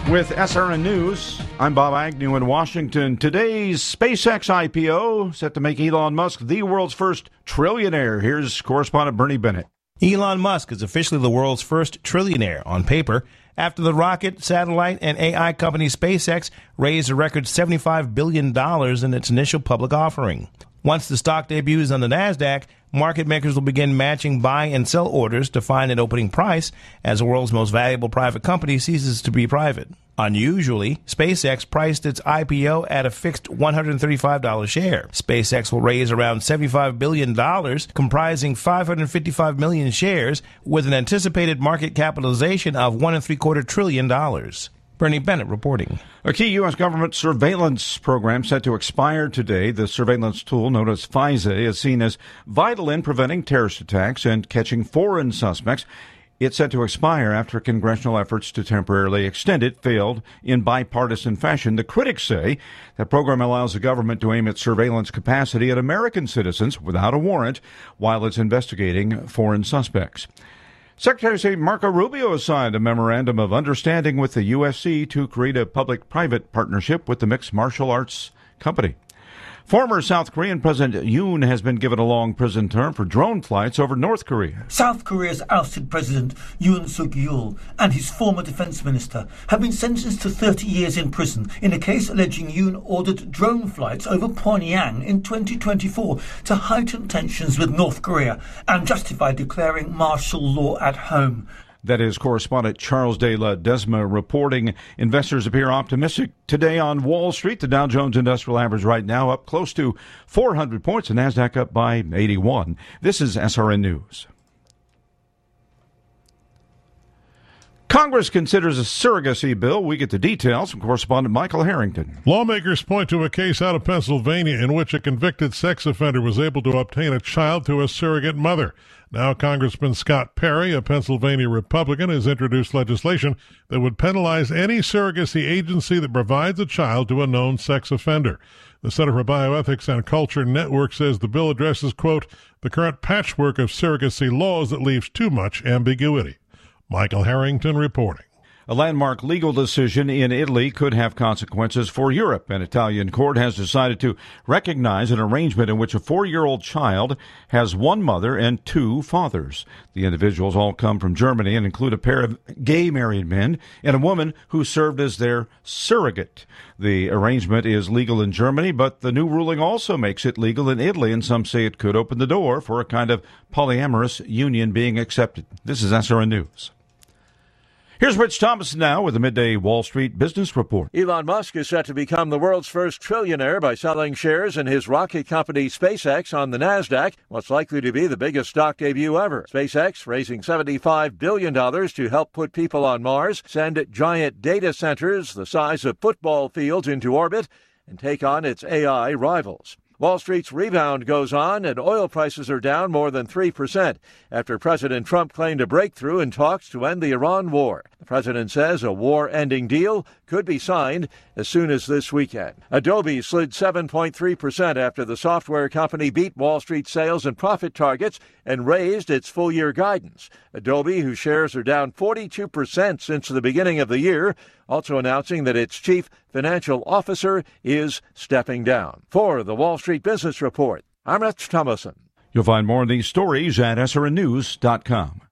With SRN News, I'm Bob Agnew in Washington. Today's SpaceX IPO set to make Elon Musk the world's first trillionaire. Here's correspondent Bernie Bennett. Elon Musk is officially the world's first trillionaire on paper after the rocket, satellite, and AI company SpaceX raised a record $75 billion in its initial public offering. Once the stock debuts on the NASDAQ, market makers will begin matching buy and sell orders to find an opening price as the world's most valuable private company ceases to be private. Unusually, SpaceX priced its IPO at a fixed $135 share. SpaceX will raise around $75 billion, comprising 555 million shares, with an anticipated market capitalization of $1.75 trillion. Bernie Bennett reporting. A key U.S. government surveillance program set to expire today. The surveillance tool, known as FISA, is seen as vital in preventing terrorist attacks and catching foreign suspects. It's set to expire after congressional efforts to temporarily extend it failed in bipartisan fashion. The critics say that program allows the government to aim its surveillance capacity at American citizens without a warrant while it's investigating foreign suspects. Secretary of State Marco Rubio has signed a memorandum of understanding with the USC to create a public-private partnership with the mixed martial arts company. Former South Korean President Yoon has been given a long prison term for drone flights over North Korea. South Korea's ousted President Yoon Suk-yeol and his former defense minister have been sentenced to 30 years in prison in a case alleging Yoon ordered drone flights over Pyongyang in 2024 to heighten tensions with North Korea and justify declaring martial law at home. That is correspondent Charles de la Desma reporting. Investors appear optimistic today on Wall Street. The Dow Jones Industrial Average right now up close to 400 points. The NASDAQ up by 81. This is SRN News. Congress considers a surrogacy bill. We get the details from correspondent Michael Harrington. Lawmakers point to a case out of Pennsylvania in which a convicted sex offender was able to obtain a child through a surrogate mother. Now Congressman Scott Perry, a Pennsylvania Republican, has introduced legislation that would penalize any surrogacy agency that provides a child to a known sex offender. The Center for Bioethics and Culture Network says the bill addresses, quote, the current patchwork of surrogacy laws that leaves too much ambiguity. Michael Harrington reporting. A landmark legal decision in Italy could have consequences for Europe. An Italian court has decided to recognize an arrangement in which a 4-year-old child has one mother and two fathers. The individuals all come from Germany and include a pair of gay married men and a woman who served as their surrogate. The arrangement is legal in Germany, but the new ruling also makes it legal in Italy, and some say it could open the door for a kind of polyamorous union being accepted. This is SRN News. Here's Rich Thomas now with the Midday Wall Street Business Report. Elon Musk is set to become the world's first trillionaire by selling shares in his rocket company SpaceX on the NASDAQ, what's likely to be the biggest stock debut ever. SpaceX raising $75 billion to help put people on Mars, send giant data centers the size of football fields into orbit, and take on its AI rivals. Wall Street's rebound goes on, and oil prices are down more than 3% after President Trump claimed a breakthrough in talks to end the Iran war. The president says a war-ending deal could be signed as soon as this weekend. Adobe slid 7.3% after the software company beat Wall Street sales and profit targets and raised its full-year guidance. Adobe, whose shares are down 42% since the beginning of the year, also announcing that its chief financial officer is stepping down. For the Wall Street Business Report, I'm Rich Thomason. You'll find more of these stories at srnnews.com.